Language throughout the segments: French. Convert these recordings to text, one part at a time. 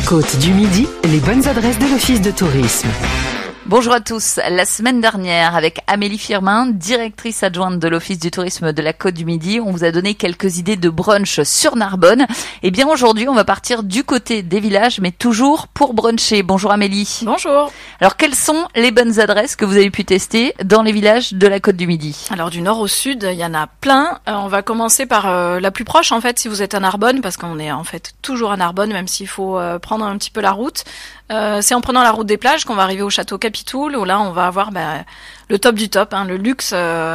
Côte du Midi, les bonnes adresses de l'Office de tourisme. Bonjour à tous. La semaine dernière, avec Amélie Firmin, directrice adjointe de l'Office du tourisme de la Côte du Midi, on vous a donné quelques idées de brunch sur Narbonne. Et bien aujourd'hui, on va partir du côté des villages, mais toujours pour bruncher. Bonjour Amélie. Bonjour. Alors quelles sont les bonnes adresses que vous avez pu tester dans les villages de la Côte du Midi? Alors du nord au sud, il y en a plein. On va commencer par la plus proche en fait, si vous êtes à Narbonne, parce qu'on est en fait toujours à Narbonne, même s'il faut prendre un petit peu la route. C'est en prenant la route des plages qu'on va arriver au château Capitoul, où là on va avoir le top du top, le luxe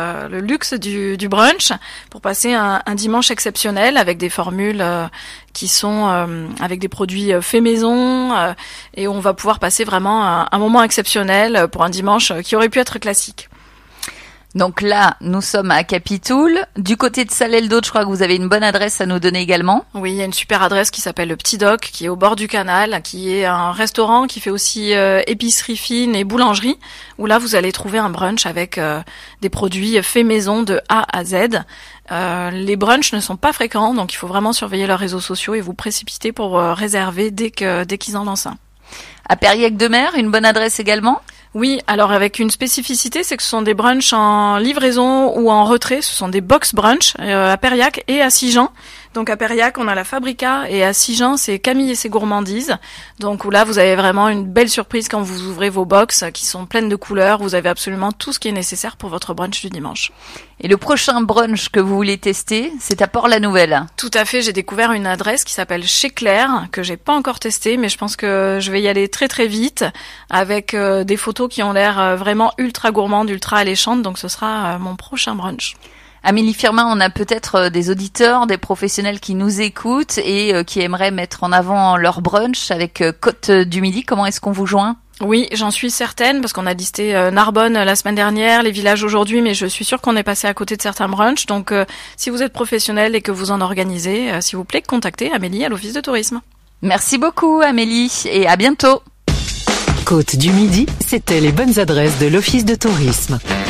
du brunch, pour passer un dimanche exceptionnel avec des formules qui sont avec des produits faits maison, et on va pouvoir passer vraiment un moment exceptionnel pour un dimanche qui aurait pu être classique. Donc là, nous sommes à Capitoul. Du côté de Salelles-d'Aude, je crois que vous avez une bonne adresse à nous donner également. Oui, il y a une super adresse qui s'appelle le Petit Doc, qui est au bord du canal, qui est un restaurant qui fait aussi épicerie fine et boulangerie, où là vous allez trouver un brunch avec des produits faits maison de A à Z. Les brunchs ne sont pas fréquents, donc il faut vraiment surveiller leurs réseaux sociaux et vous précipiter pour réserver dès qu'ils en lancent un. À Périac-de-Mer, une bonne adresse également? Oui, alors avec une spécificité, c'est que ce sont des brunchs en livraison ou en retrait. Ce sont des box brunch à Périac et à Sigean. Donc à Périac, on a la Fabrica, et à Sigean, c'est Camille et ses gourmandises. Donc où là, vous avez vraiment une belle surprise quand vous ouvrez vos box qui sont pleines de couleurs. Vous avez absolument tout ce qui est nécessaire pour votre brunch du dimanche. Et le prochain brunch que vous voulez tester, c'est à Port-la-Nouvelle. Tout à fait, j'ai découvert une adresse qui s'appelle Chez Claire, que j'ai pas encore testée, mais je pense que je vais y aller très très vite, avec des photos qui ont l'air vraiment ultra gourmandes, ultra alléchantes. Donc ce sera mon prochain brunch. Amélie Firmin, on a peut-être des auditeurs, des professionnels qui nous écoutent et qui aimeraient mettre en avant leur brunch avec Côte du Midi. Comment est-ce qu'on vous joint ? Oui, j'en suis certaine, parce qu'on a listé Narbonne la semaine dernière, les villages aujourd'hui, mais je suis sûre qu'on est passé à côté de certains brunchs. Donc si vous êtes professionnel et que vous en organisez, s'il vous plaît, contactez Amélie à l'Office de tourisme. Merci beaucoup Amélie et à bientôt. Côte du Midi, c'était les bonnes adresses de l'Office de tourisme.